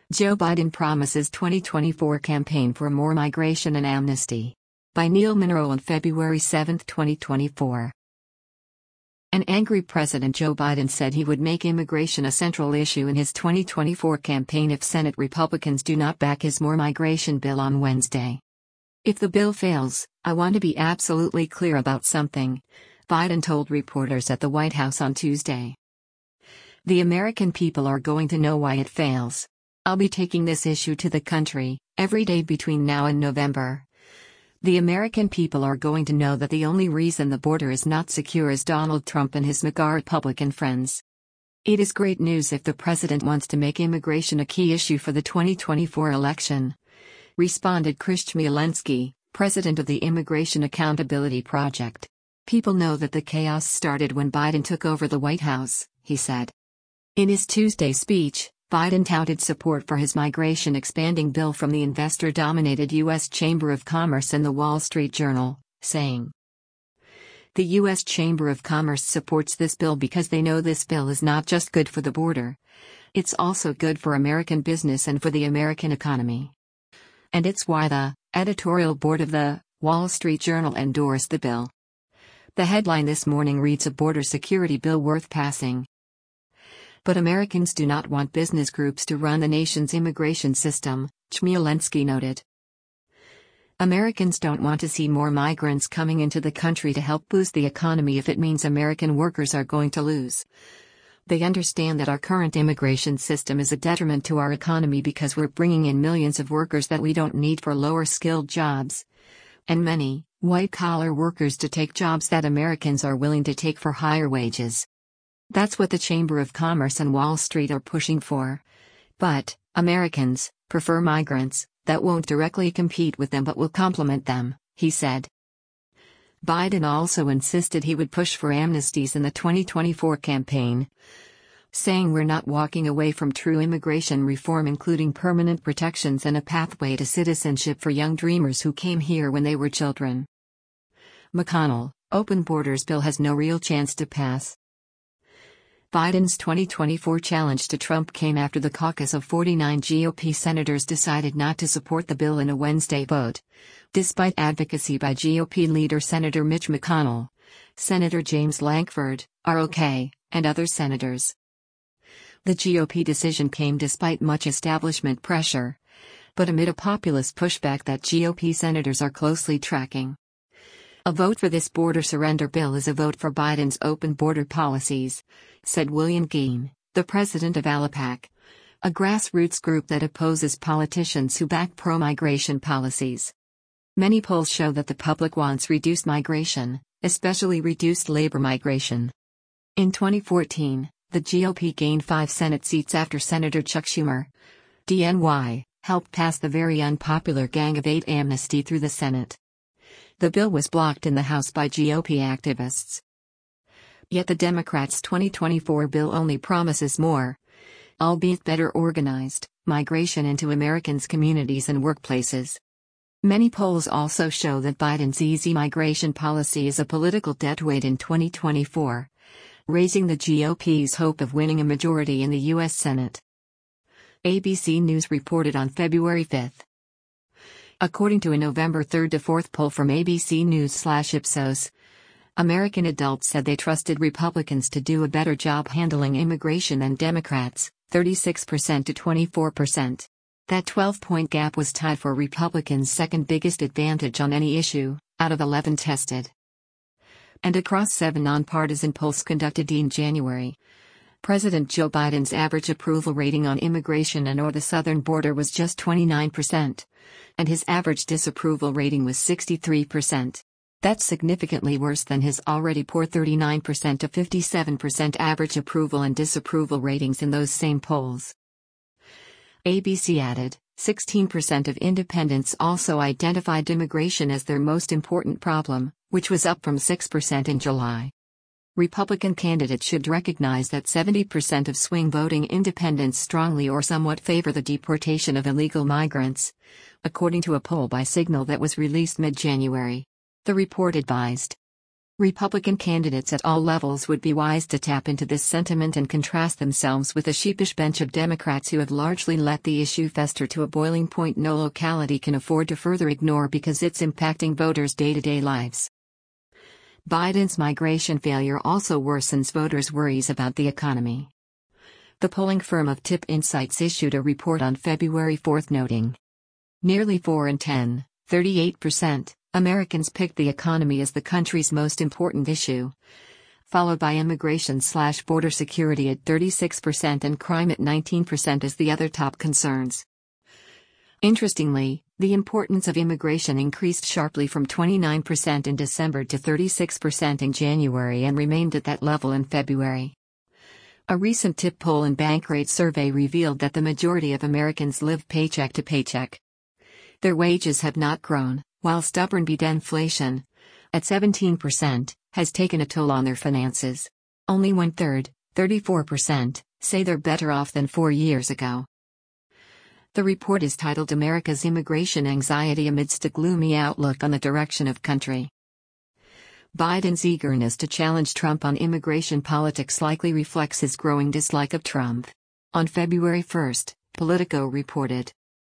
Joe Biden promises 2024 campaign for more migration and amnesty. By Neil Munro on February 7, 2024. An angry President Joe Biden said he would make immigration a central issue in his 2024 campaign if Senate Republicans do not back his more migration bill on Wednesday. "If the bill fails, I want to be absolutely clear about something," Biden told reporters at the White House on Tuesday. "The American people are going to know why it fails. I'll be taking this issue to the country, every day between now and November. The American people are going to know that the only reason the border is not secure is Donald Trump and his MAGA Republican friends. It is great news if the president wants to make immigration a key issue for the 2024 election," responded Krzysztof Chmielewski, president of the Immigration Accountability Project. "People know that the chaos started when Biden took over the White House," he said. In his Tuesday speech, Biden touted support for his migration expanding bill from the investor-dominated U.S. Chamber of Commerce and the Wall Street Journal, saying, "The U.S. Chamber of Commerce supports this bill because they know this bill is not just good for the border. It's also good for American business and for the American economy. And it's why the editorial board of the Wall Street Journal endorsed the bill." The headline this morning reads, "A border security bill worth passing." But Americans do not want business groups to run the nation's immigration system, Chmielewski noted. "Americans don't want to see more migrants coming into the country to help boost the economy if it means American workers are going to lose. They understand that our current immigration system is a detriment to our economy because we're bringing in millions of workers that we don't need for lower-skilled jobs, and many white-collar workers to take jobs that Americans are willing to take for higher wages. That's what the Chamber of Commerce and Wall Street are pushing for. But Americans prefer migrants that won't directly compete with them but will complement them," he said. Biden also insisted he would push for amnesties in the 2024 campaign, saying, "We're not walking away from true immigration reform, including permanent protections and a pathway to citizenship for young dreamers who came here when they were children." McConnell, open borders bill has no real chance to pass. Biden's 2024 challenge to Trump came after the caucus of 49 GOP senators decided not to support the bill in a Wednesday vote, despite advocacy by GOP leader Senator Mitch McConnell, Senator James Lankford, ROK, and other senators. The GOP decision came despite much establishment pressure, but amid a populist pushback that GOP senators are closely tracking. "A vote for this border surrender bill is a vote for Biden's open border policies," said William Geen, the president of ALAPAC, a grassroots group that opposes politicians who back pro-migration policies. "Many polls show that the public wants reduced migration, especially reduced labor migration." In 2014, the GOP gained 5 Senate seats after Senator Chuck Schumer, DNY, helped pass the very unpopular Gang of 8 amnesty through the Senate. The bill was blocked in the House by GOP activists. Yet the Democrats' 2024 bill only promises more, albeit better organized, migration into Americans' communities and workplaces. Many polls also show that Biden's easy migration policy is a political deadweight in 2024, raising the GOP's hope of winning a majority in the U.S. Senate. ABC News reported on February 5. According to a November 3 to 4 poll from ABC News/Ipsos, American adults said they trusted Republicans to do a better job handling immigration than Democrats, 36% to 24%. That 12-point gap was tied for Republicans' second biggest advantage on any issue, out of 11 tested. And across 7 nonpartisan polls conducted in January, President Joe Biden's average approval rating on immigration and/or the southern border was just 29%, and his average disapproval rating was 63%. That's significantly worse than his already poor 39% to 57% average approval and disapproval ratings in those same polls. ABC added, 16% of independents also identified immigration as their most important problem, which was up from 6% in July. Republican candidates should recognize that 70% of swing-voting independents strongly or somewhat favor the deportation of illegal migrants, according to a poll by Signal that was released mid-January. The report advised. Republican candidates at all levels would be wise to tap into this sentiment and contrast themselves with a sheepish bench of Democrats who have largely let the issue fester to a boiling point no locality can afford to further ignore because it's impacting voters' day-to-day lives. Biden's migration failure also worsens voters' worries about the economy. The polling firm of Tip Insights issued a report on February 4 noting, nearly 4 in 10, 38%, Americans picked the economy as the country's most important issue, followed by immigration/border security at 36% and crime at 19% as the other top concerns. Interestingly, the importance of immigration increased sharply from 29% in December to 36% in January and remained at that level in February. A recent Tip poll and Bankrate survey revealed that the majority of Americans live paycheck to paycheck. Their wages have not grown, while stubborn inflation, at 17%, has taken a toll on their finances. Only 1/3, 34%, say they're better off than 4 years ago. The report is titled America's Immigration Anxiety Amidst a Gloomy Outlook on the Direction of Country. Biden's eagerness to challenge Trump on immigration politics likely reflects his growing dislike of Trump. On February 1, Politico reported,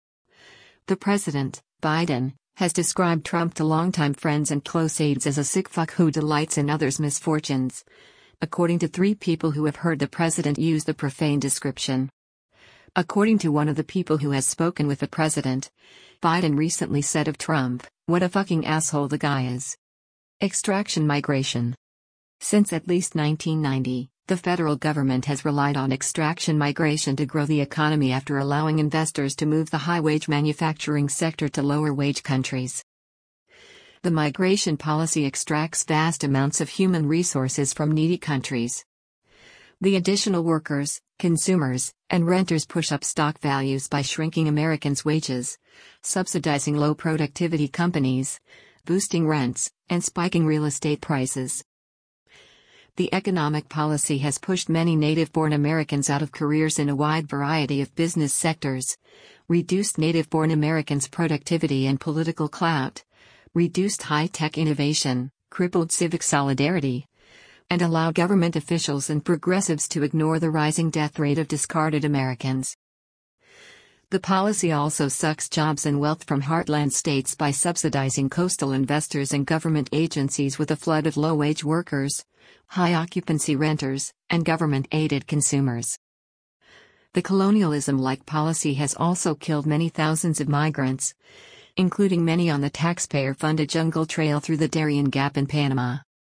the president, Biden, has described Trump to longtime friends and close aides as a sick fuck who delights in others' misfortunes, according to 3 people who have heard the president use the profane description. According to one of the people who has spoken with the president, Biden recently said of Trump, "What a fucking asshole the guy is." Extraction migration. Since at least 1990, the federal government has relied on extraction migration to grow the economy after allowing investors to move the high-wage manufacturing sector to lower-wage countries. The migration policy extracts vast amounts of human resources from needy countries. The additional workers, consumers, and renters push up stock values by shrinking Americans' wages, subsidizing low-productivity companies, boosting rents, and spiking real estate prices. The economic policy has pushed many native-born Americans out of careers in a wide variety of business sectors, reduced native-born Americans' productivity and political clout, reduced high-tech innovation, crippled civic solidarity, and allowed government officials and progressives to ignore the rising death rate of discarded Americans. The policy also sucks jobs and wealth from heartland states by subsidizing coastal investors and government agencies with a flood of low-wage workers, high-occupancy renters, and government-aided consumers. The colonialism-like policy has also killed many thousands of migrants, including many on the taxpayer-funded Jungle Trail through the Darien Gap in Panama.